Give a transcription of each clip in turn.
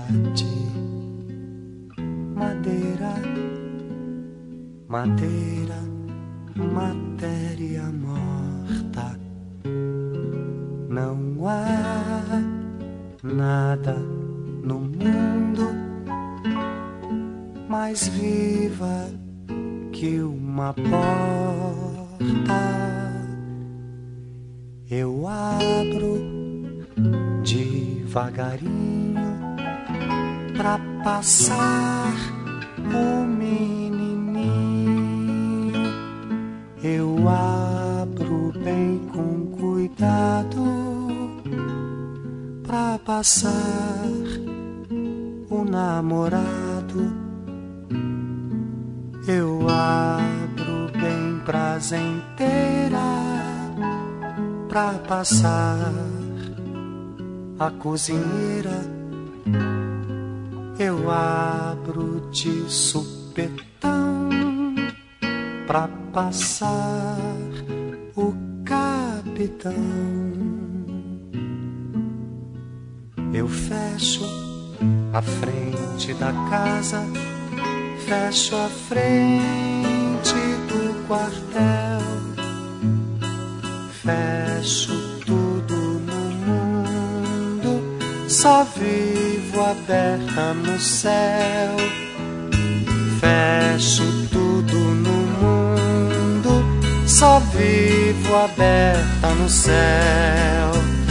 Madeira, madeira, matéria morta. Não há nada no mundo mais viva que uma porta. Eu abro devagarinho pra passar o menininho. Eu abro bem com cuidado pra passar o namorado. Eu abro bem prazenteira pra passar a cozinheira. Eu abro de supetão pra passar o capitão. Eu fecho a frente da casa, fecho a frente do quartel, fecho tudo no mundo, só vivo aberta no céu. Fecho tudo no mundo, só vivo aberta no céu.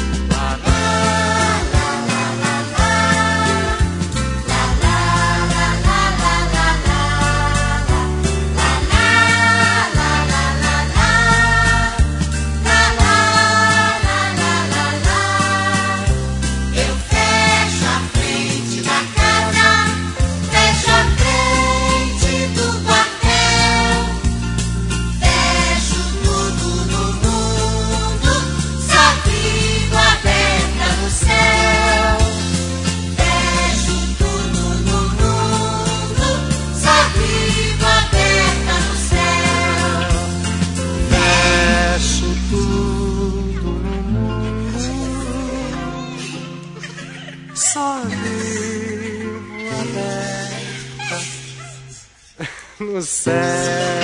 Só vivo aberta no céu.